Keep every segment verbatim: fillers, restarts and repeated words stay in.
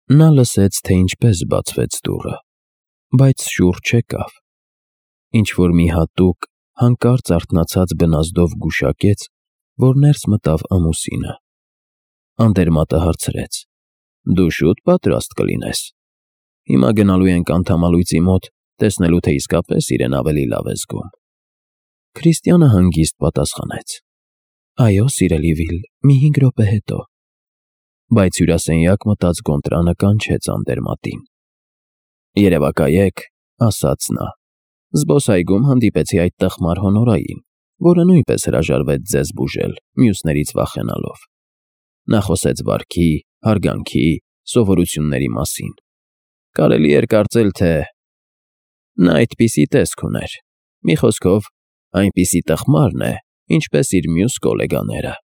Նա լսեց, թե ինչպես բացվեց դուռը, բայց շուրջ չեկավ։ Ինչ-որ մի հատուկ, հանկարծ արթնացած բնազդով գուշակեց, որ ներս մտավ ամուսինը։ Անդերմատը հարցրեց. «Դու շուտ պատրաստ կլինես։ Հիմա գնալու ենք անդամալույծի մոտ, տեսնելու թե իսկապես իրեն ավելի լավ է զգում»։ Քրիստիանը հանգիստ պատասխանեց. «Այո, սիրելի Վիլ, մի հինգ րոպե հետո»։ Բայց հյուրասենյակ մտած Գոնտրանը կանչեց Անդերմատին։ «Երևակայեք», ասաց նա։ «Զբոսայգում հանդիպեցի այդ տխմար հոնորային, որը նույնպես հրաժարվեց ձեզ բուժել, մյուսներից վախենալով։ Նա խոսեց վարքի, հարգանքի, սովորությունների մասին։ Կարելի էր կարծել, թե նա այդպիսի տեսք ուներ։ Մի խոսքով, այնպիսի տխմարն է, ինչպես իր մյուս գոլեգաները։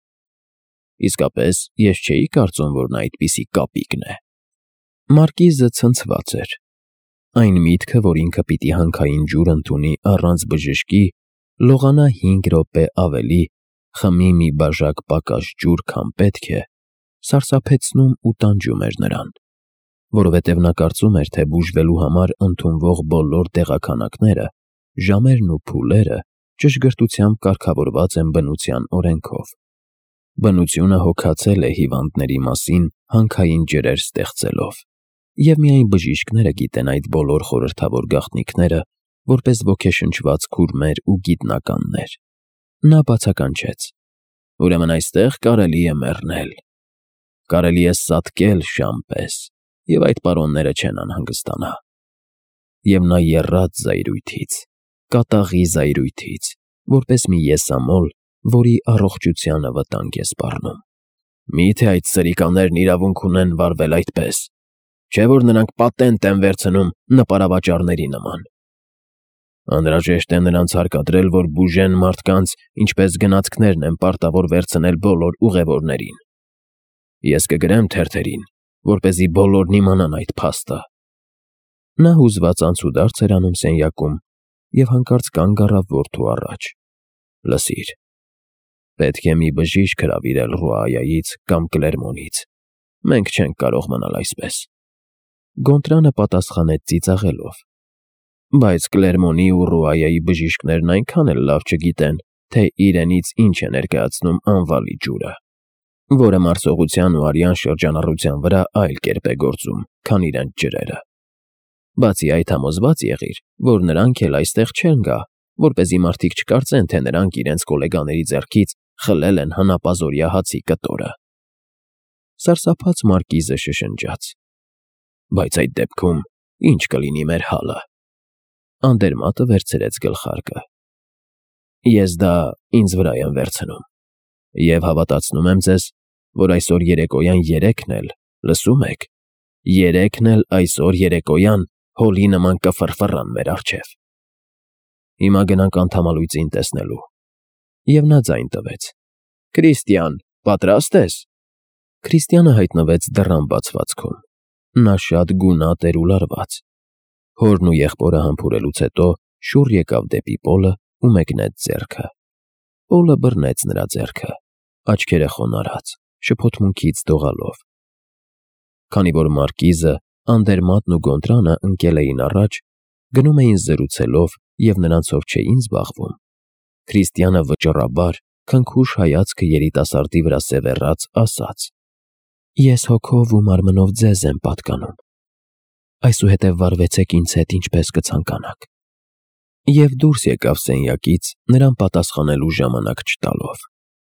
Իսկապես, ես չէի կարծում, որ նա այդպիսի կապիկն է»։ Մարկիզը ցնցված էր։ Այն միտքը, որ ինքը պիտի հանքային ջուր ընդունի առանց բժշկի, լողանա հինգ րոպե ավելի, խմի մի բաժակ պակաս ջուր, քան պետք է, սարսափեցնում ու տանջում էր նրան, որովհետև նա կարծում էր, թե բուժվելու համար ընդունվող բոլոր դեղաքանակները, ժամերն ու փուլերը ճշգրտությամբ կարգավորված են բնության օրենքով։ Բնությունը հոգացել է հիվանդների մասին հանքային ջրեր ստեղծելով, և միայն բժիշկները գիտեն այդ բոլոր խորհրդավոր գաղտնիքները, որպես ոգեշնչված քուրմեր ու գիտնականներ։ Նա բացականչեց. «Ուրեմն այստեղ կարելի է մեռնել։ Կարելի է սատկել շան պես, և այդ պարոնները չեն անհանգստանա»։ Եվ նա եռաց զայրույթից, կատաղի զայրույթից, որպես մի եսամոլ, որի առողջությանը վտանգ է սպառնում։ «Մի՞թե այդ սրիկաներն իրավունք ունեն վարվել այդպես, չէ՞ որ նրանք պատենտ են վերցնում նպարավաճառների նման։ Անհրաժեշտ է նրանց հարկադրել, որ բուժեն մարդկանց, ինչպես գնացքներն են պարտավոր վերցնել բոլոր ուղևորներին։ Ես կգրեմ թերթերին, որպեսզի բոլորն իմանան այդ փաստը»։ Նա հուզված անցուդարձ էր անում սենյակում և հանկարծ կանգ առավ որդու առաջ։ «Լսիր, պետք է մի բժիշկ հրավիրել Ռուայայից կամ Կլերմոնից։ Մենք չենք կարող մնալ այսպես»։ Գոնտրանը պատասխանեց ծիծաղելով. «Բայց Կլերմոնի ու Ռուայայի բժիշկներն այնքան էլ լավ չգիտեն, թե իրենից ինչ է ներկայացնում անվալի ջուրը, որը մարսողության ու արյան շրջանառության վրա այլ կերպ է գործում, քան իրենց ջրերը։ Բացի այդ, համոզված եղիր, որ նրանք էլ այստեղ չեն գա, որպեսզի մարդիկ չկարծեն, թե նրանք իրենց գոլեգաների ձեռքից խլել են հանապազօրյա հացի կտորը»։ Սարսափած մարկիզը շշնջաց. «Բայց այդ դեպքում ի՞նչ կլինի մեր հալը»։ Անդերմատը վերցրեց գլխարկը. «Ես դա ինձ վրա եմ վերցնում, և հավատացնում եմ ձեզ, որ այսօր երեկոյան երեքն էլ, լսո՞ւմ եք, երեքն էլ այսօր երեկոյան հոլի նման կֆռֆռան մեր առջև։ Հիմա գնանք անդամալույծին տեսնելու»։ Եվ նա ձայն տվեց. «Քրիստիան, պատրա՞ստ ես»։ Քրիստիանը հայտնվեց դռան բացվածքում։ Նա շատ գունատ էր ու լարված։ Հորն ու եղբորը համբուրելուց հետո շուռ եկավ դեպի Պոլը ու մեկնեց ձեռքը։ Պոլը բռնեց նրա ձեռքը, աչքերը խոնարհած, շփոթմունքից դողալով։ Քանի որ մարկիզը, Անդերմատն ու Գոնտրանը ընկել էին առաջ, գնում էին զրուցելով և նրանցով չէին զբաղվում, Քրիստիանը վճռաբար, քնքուշ հայացքը երիտասարդի վրա սևեռած, ասաց. «Ես հոգով ու մարմնով ձեզ եմ պատկանում։ Այսուհետև վարվեցեք ինձ հետ ինչպես կցանկանաք»։ Եվ դուրս եկավ սենյակից, նրան պատասխանելու ժամանակ չտալով։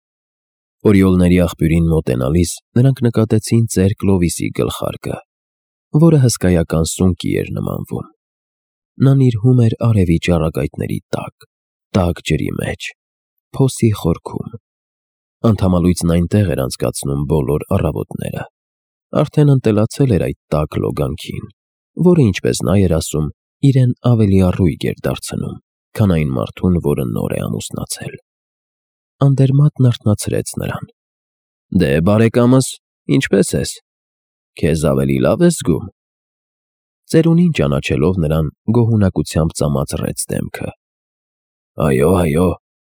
Օրիոլների աղբյուրին մոտենալիս նրանք նկատեցին ծեր Կլովիսի գլխարկը, որը հսկայական սունկի էր նմանվում։ Նա նիրհում էր արևի ճառագայթների տակ, տաք ջրի մեջ, փոսի խորքում։ Անդամալույծն այնտեղ էր անցկացնում բոլոր առավոտները։ Արդեն ընտելացել էր այդ տաք լոգանքին, որը, ինչպես նա էր ասում, իրեն ավելի առույգ էր դարձնում, քան այն մարդուն, որը նոր է ամուսնացել։ Անդերմատն արթնացրեց նրան. «Դե, բարեկամս, ինչպե՞ս ես։ Քեզ ավելի լավ ես զգում»։ Ծերունին ճանաչելով նրան, գոհունակությամբ ծամացրեց դեմքը. «Այո, այո,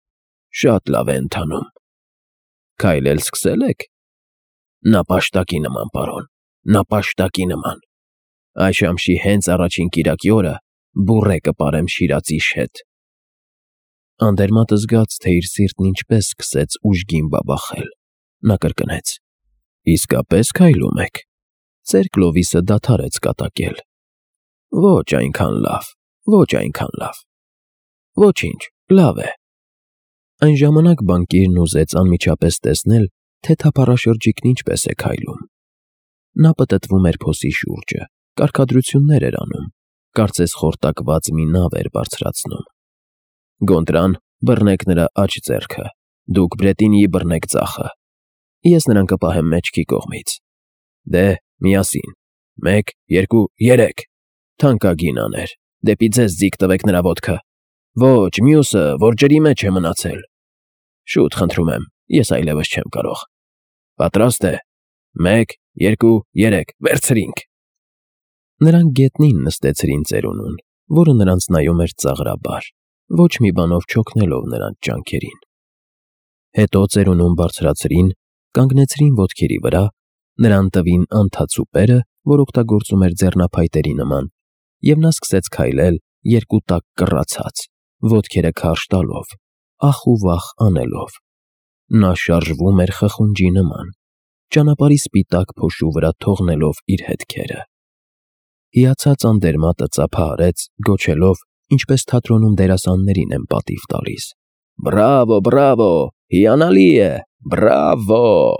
շատ լավ է ընթանում»։ «Քայլել սկսե՞լ եք»։ «Նապաստակի նման, պարոն, նապաշտակի նման։ Այս ամշի հենց առաջին կիրակի օրը բուրե կպարեմ շիրածի հետ։ Անդերմատը զգաց, թե իր սիրտն ինչպես սկսեց ուժգին բաբախել։ Նա կրկնեց. Իսկապես քայլում եք։ Ձեր Կլովիսը դադարեց կատակել։ Ոչ այնքան լավ, ոչ այնքան լավ։ Ոչինչ, լավ է։ Այն ժամանակ բանկիրն ուզեց անմիջապես տեսնել, թե թափառաշրջիկն ինչպես է քայլում։ Նա պտտվում էր փոսի շուրջը, կարգադրություններ էր անում, կարծես խորտակված մի նավ էր բարձրացնում։ Գոնտրան, բռնեք նրա աջ ձեռքը, դուք Բրետինիի բռնեք ձախը։ Ես նրան կպահեմ մեջքի կողմից։ Դե, միասին, մեկ, երկու, երեք, թանկագին աներ, դեպի ձեզ ձիգ տվեք նրա ոտքը։ Ոչ, մյուսը, որ ջրի մեջ է մնացել։ Շուտ խնդրում եմ, ես այլևս չեմ կարող։ Պատրաստ է։ Մեկ, երկու, երեք, վերցրինք։ Նրանք գետնին նստեցրին ծերունուն, որը նրանց նայում էր ծաղրաբար, ոչ մի բանով չօգնելով նրանց ջանքերին։ Հետո ծերունուն բարձրացրին, կանգնեցրին ոտքերի վրա, նրան տվին անթացուպերը, որ օգտագործում էր ձեռնափայտերի նման, և նա սկսեց քայլել երկու տակ կռացած, ոտքերը քարշ տալով, ախ ու վախ անելով։ Նա շարժվում էր խխունջի նման, ճանապարհի սպիտակ փոշու վրա թողնելով իր հետքերը։ Հիացած Անդերմատը ծափահարեց, գոչելով, ինչպես թատրոնում դերասաններին են պատիվ տալիս. Բրավո, բրավո, հիանալի է, բրավո։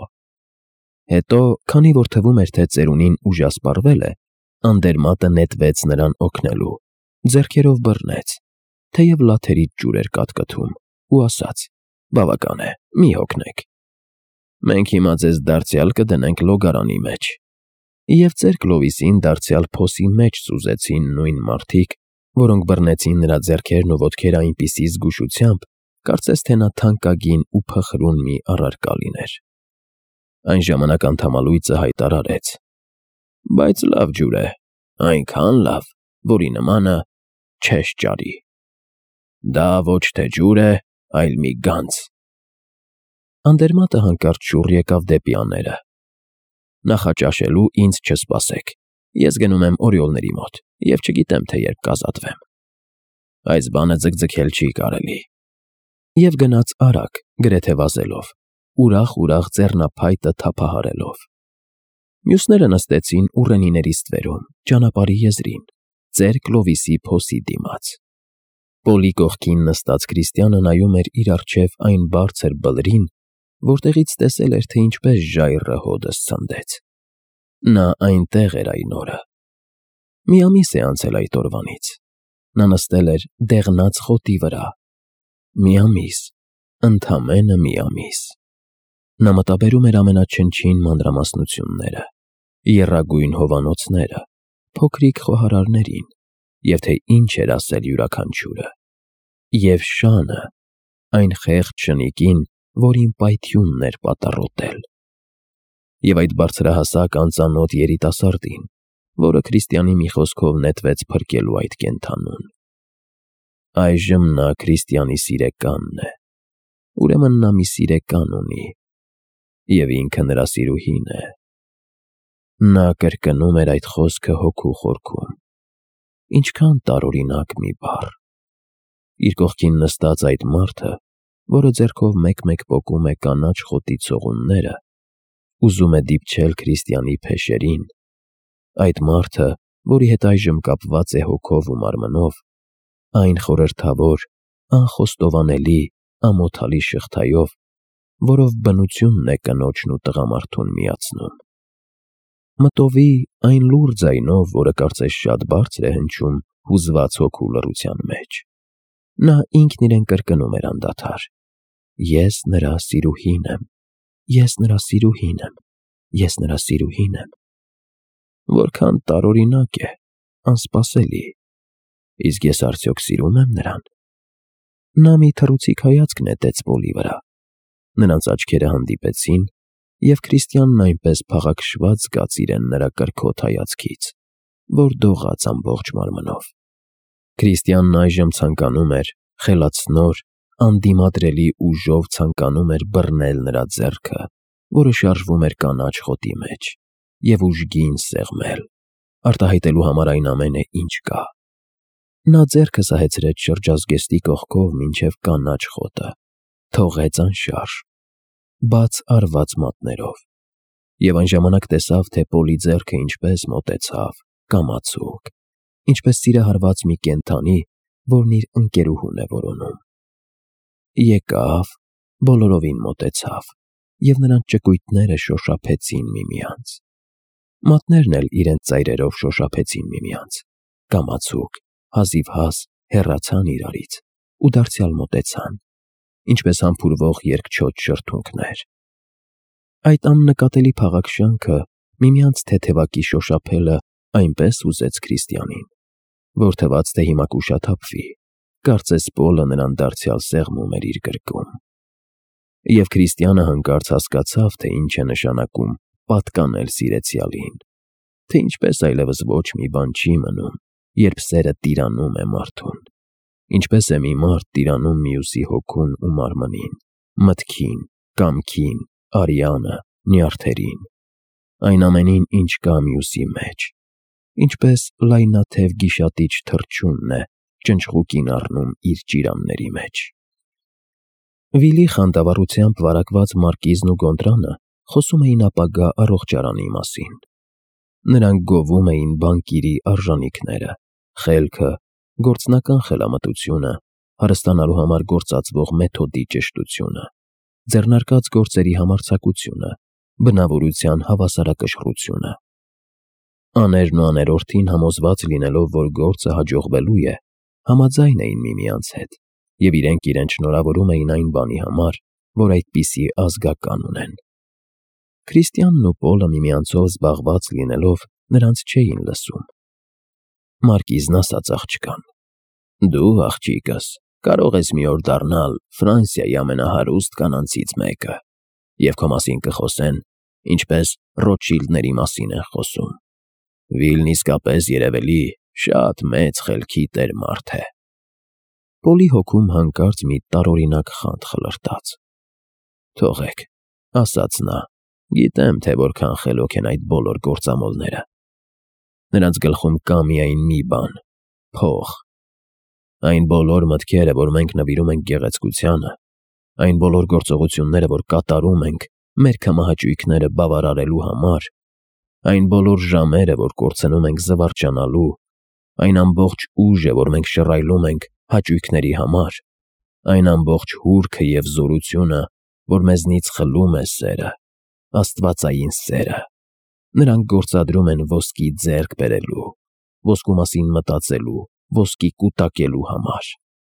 Հետո, քանի որ թվում էր, թե ծերունին ուժասպառվել է, Անդերմատը նետվեց նրան օգնելու, ձեռքերով բռնեց, թեև լաթերից ջուր էր կատկթում, ու ասաց. Բավական է, մի հոգնեք։ Մենք հիմա ձեզ դարձյալ կդնենք լոգարանի մեջ։ Եվ ձեր Կլովիսին դարձյալ փոսի մեջ սուզեցին նույն մարդիկ, որոնք բռնեցին նրա ձեռքերն ու ոտքերը այնպիսի զգուշությամբ, կարծես թե նա թանկագին ու փխրուն մի առարկա լիներ։ Այն ժամանակ անդամալույծը հայտարարեց. Բայց լավ ջուր է, այնքան լավ, որի նմանը չես ճարի։ Դա ոչ թե ջուր է, այլ մի գանձ։ Անդերմատը հանկարծ շուռ եկավ դեպի աները։ Նախաճաշելու ինձ չսպասեք, ես գնում եմ օրիոլների մոտ և չգիտեմ, թե երբ կազատվեմ։ Այս բանը ձգձգել չի կարելի։ Եվ գնաց արագ, գրեթե վազելով, ուրախ-ուրախ ձեռնափայտը թափահարելով։ Մյուսները նստեցին ուռենիների ստվերում, ճանապարհի եզրին, ծեր Կլովիսի փոսի դիմաց։ Պոլի կողքին նստած Քրիստիանը նայում էր իր առջև այն բարձր բլրին, որտեղից տեսել էր, թե ինչպես ժայռը հոդս ցնդեց։ Նա այնտեղ էր այն օրը։ Մի ամիս է անցել այդ օրվանից։ Նա նստել էր դեղնած խոտի վրա։ Մի ամիս, ընդամենը մի ամիս։ Նա մտաբերում էր ամենաչնչին մանրամասնությունները, եռագույն հովանոցները, փոքրիկ խոհարարներին, և թե ինչ էր ասել յուրաքանչյուրը։ Եվ շանը, այն խեղճ շնիկին, որին պայթյունն էր պատառոտել։ Եվ այդ բարձրահասակ անծանոթ երիտասարդին, որը Քրիստիանի մի խոսքով նետվեց փրկելու այդ կենդանուն։ Այժմ նա Քրիստիանի սիրեկանն է, ուրեմն նա մի սիրեկան ունի, և ինքը նրա սիրուհին է։ Նա կրկնում էր այդ խոսքը հոգու խորքում։ Ինչքան տարօրինակ մի բառ։ Իր կողքին նստած այդ մարդը, որը ձեռքով մեկ-մեկ պոկում է կանաչ խոտի ցողունները, ուզում է դիպչել Քրիստիանի փեշերին, այդ մարդը, որի հետ այժմ կապված է հոգով ու մարմնով, այն խորհրդավոր, անխոստովանելի, ամոթալի շղթայով, որով բնությունն է կնոջն ու տղամարդուն միացնում։ Մտովի այն լուռ ձայնով, որը կարծես շատ բարձր է հնչում հուզված հոգու լռության մեջ։ Նա ինքն իրեն կրկնում էր անդադար. Ես նրա սիրուհին եմ, ես նրա սիրուհին եմ, ես նրա սիրուհին եմ։ Որքան տարօրինակ է, անսպասելի։ Իսկ ես արդյոք սիրում եմ նրան։ Նա մի թռուցիկ հայացք նետեց Պոլի վրա։ Նրանց աչքերը հանդիպեցին, և Քրիստիանն այնպես փաղաքշված զգաց իրեն նրա կրքոտ հայացքից, որ դողաց ամբողջ մարմնով։ Քրիստիանն այժմ ցանկանում էր, խելացնոր, անդիմադրելի ուժով ցանկանում էր բռնել նրա ձեռքը, որը շարժվում էր կանաչ խոտի մեջ, և ուժգին սեղմել, արտահայտելու համար այն ամենը, ինչ կա։ Նա ձեռքը սահեցրեց շրջազգեստի կողքով մինչև կանաչ խոտը, թողեց անշարժ, բաց արված մատներով, և այն ժամանակ տեսավ, թե Պոլի ձեռքը ինչպես մոտեցավ, կամացուկ, ինչպես սիրահարված մի կենդանի, որն իր ընկերուհուն է որոնում։ Եկավ, բոլորովին մոտեցավ, և նրանց ճկույթները շոշափեցին միմյանց։ Մատներն էլ իրենց ծայրերով շոշափեցին միմյանց, կամացուկ, հազիվհազ հեռացան իրարից ու դարձյալ մոտեցան, ինչպես համբուրվող երկչոտ շրթունքներ։ Այդ աննկատելի փաղաքշ շանքը միմյանց թեթևակի շոշափելը այնպես ուզեց Քրիստիանին, որ թվաց, թե հիմա կուշաթափվի, կարծես Պոլը նրան դարձյալ սեղմում էր իր գրկում։ Եվ Քրիստիանը հանկարծ հասկացավ, թե ինչ է նշանակում պատկանել սիրեցյալին, թե ինչպես այլևս ոչ մի բան չի մնում, երբ սերը տիրանում է մարդուն, ինչպես է մի մարդ տիրանում մյուսի հոգուն ու մարմնին, մտքին, կամքին, արյանը, նյարդերին, այն ամենին, ինչ կա մյուսի մեջ, ինչպես լայնաթև գիշատիչ թռչունն է ճնճղուկին առնում իր ճիրանների մեջ։ Վիլի խանդավառությամբ վարակված մարկիզն ու Գոնտրանը խոսում էին ապագա առողջարանի մասին։ Նրանք գովում էին բանկիրի արժանիքները, խելքը, գործնական խելամտությունը, հարստանալու համար գործածվող մեթոդի ճշտությունը, ձեռնարկած գործերի համարձակությունը, բնավորության հավասարակշռությունը։ Աներն ու աներորդին համոզված լինելով, որ գործը հաջողվելու է, համաձայն էին միմյանց հետ, և իրենք իրենց շնորհավորում էին այն բանի համար, որ այդպիսի ազգական ունեն։ Քրիստիանն ու Պոլը միմյանցով զբաղված լինելով նրանց չէին լսում։ Մարկիզն ասաց աղջկան. «Դու, աղջիկս, կարող ես մի օր դառնալ Ֆրանսիայի ամենահարուստ կանանցից մեկը, և քո մասին կխոսեն, ինչպես Ռոթշիլդների մասին են խոսում։ Վիլն իսկապես երևելի շատ մեծ խելքի տեր մարդ է»։ Պոլի հոգում հանկարծ մի տարօրինակ խանդ խլրտաց։ «Թողեք», ասաց նա, «գիտեմ, թե որքան խելոք են այդ բոլոր գործամոլները։ Նրանց գլխում կա միայն մի բան՝ փող։ Այն բոլոր մտքերը, որ մենք նվիրում ենք գեղեցկությանը, այն բոլոր գործողությունները, որ կատարում ենք մեր քմահաճույքները բավարարելու համար, այն բոլոր ժամերը, որ կորցնում ենք զվարճանալու, այն ամբողջ ուժը, որ մենք շռայլում ենք հաճույքների համար, այն ամբողջ հուրքը և զորությունը, որ մեզնից խլում է սերը, աստվածային սերը, նրանք գործադրում են ոսկի ձեռք բերելու, ոսկու մասին մտածելու, ոսկի կուտակելու համար։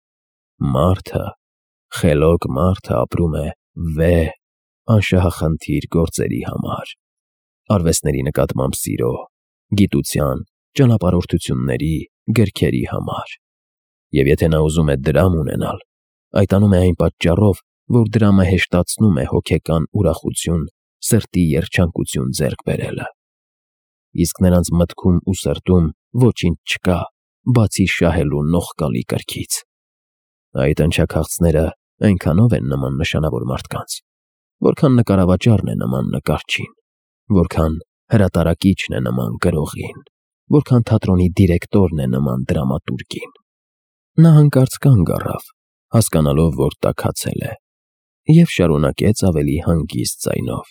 Մարդը, խելոք մարդը ապրում է վեհ, անշահախնդիր գործերի համար, արվեստների նկատմամբ սիրո, գիտության, ճանապարհորդությունների, գրքերի համար։ Եվ եթե նա ուզում է դրամ ունենալ, այդ անում է այն պատճառով, որ դրամը հեշտացնում է հոգեկան ուրախություն, սրտի երջանկություն ձեռք բերելը։ Իսկ նրանց մտքում ու սրտում ոչինչ չկա, բացի շահելու նողկալի կրքից։ Այդ ընչաքաղցները այնքանով են նման նշանավոր մարդկանց, որքան նկարավաճառն է նման նկարչին, որքան հրատարակիչն է նման գրողին, որքան թատրոնի դիրեկտորն է նման դրամատուրգին։ Նա հանկարծ կանգ առավ, հասկանալով, որ տաքացել է, և շարունակեց ավելի հանգիստ ձայնով.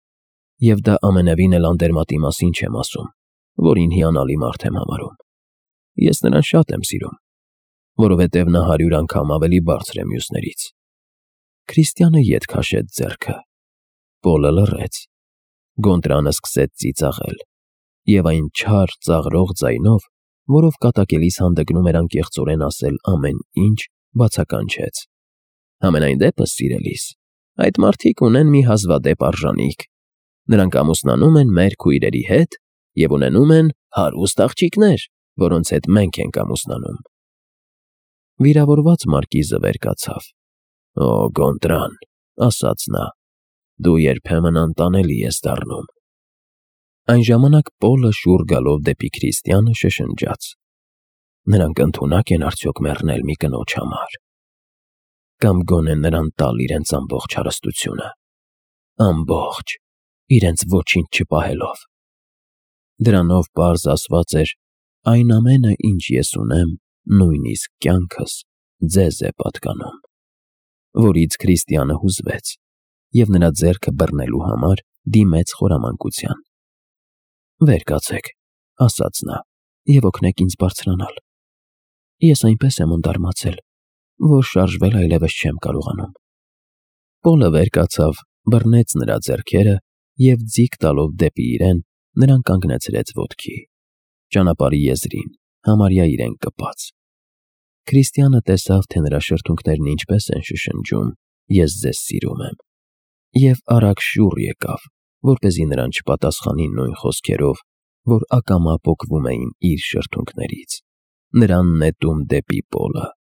«Եվ դա ամենևին էլ Անդերմատի մասին չեմ ասում, որին հիանալի մարդ եմ համարում։ Ես նրան շատ եմ սիրում, որովհետև նա հարյուր անգամ ավելի բարձր է մյուսներից»։ Քրիստիանը ետ քաշեց ձեռքը։ Պոլը լռեց։ Գոնտրանը սկսեց ծիծաղել, և այն չար, ծաղրող ձայնով, որով կատակելիս հանդգնում էր անկեղծորեն ասել ամեն ինչ, բացականչեց. «Համենայն դեպս, սիրելիս, այդ մարդիկ ունեն մի հազվադեպ արժանիք. նրանք ամուսնանում են մեր քույրերի հետ և ունենում են հարուստ աղջիկներ, որոնց հետ մենք ենք ամուսնանում»։ Վիրավորված մարկիզը վեր կացավ։ «Օ, Գոնտրան», ասաց նա, «դու երբեմն անտանելի ես դառնում»։ Այն ժամանակ Պոլը շուռ գալով դեպի Քրիստիանը շշնջաց. «Նրանք ընդունակ են արդյոք մեռնել մի կնոջ համար, կամ գոնե նրան տալ իրենց ամբողջ հարստությունը, ամբողջ, իրենց ոչինչ չպահելով»։ Դրանով պարզ ասված էր. «Այն ամենը, ինչ ես ունեմ, նույնիսկ կյանքս, ձեզ է պատկանում», որից Քրիստիանը հուզվեց և նրա ձեռքը բռնելու համար դիմեց խորամանկության։ «Վեր կացեք», ասաց նա, «և օգնեք ինձ բարձրանալ։ Ես այնպես եմ ընդարմացել, որ շարժվել այլևս չեմ կարողանում»։ Պոլը վեր կացավ, բռնեց նրա ձեռքերը և ձիգ տալով դեպի իրեն, նրան կանգնեցրեց ոտքի, ճանապարհի եզրին, համարյա իրեն կպած։ Քրիստիանը տեսավ, թե նրա շրթունքներն ինչպես են շշնջում. «Ես ձեզ սիրում եմ», և արագ շուռ եկավ, որպեսզի նրան չպատասխանի նույն խոսքերով, որ ակամա պոկվում էին իր շրթունքներից, նրան նետում դեպի Պոլը։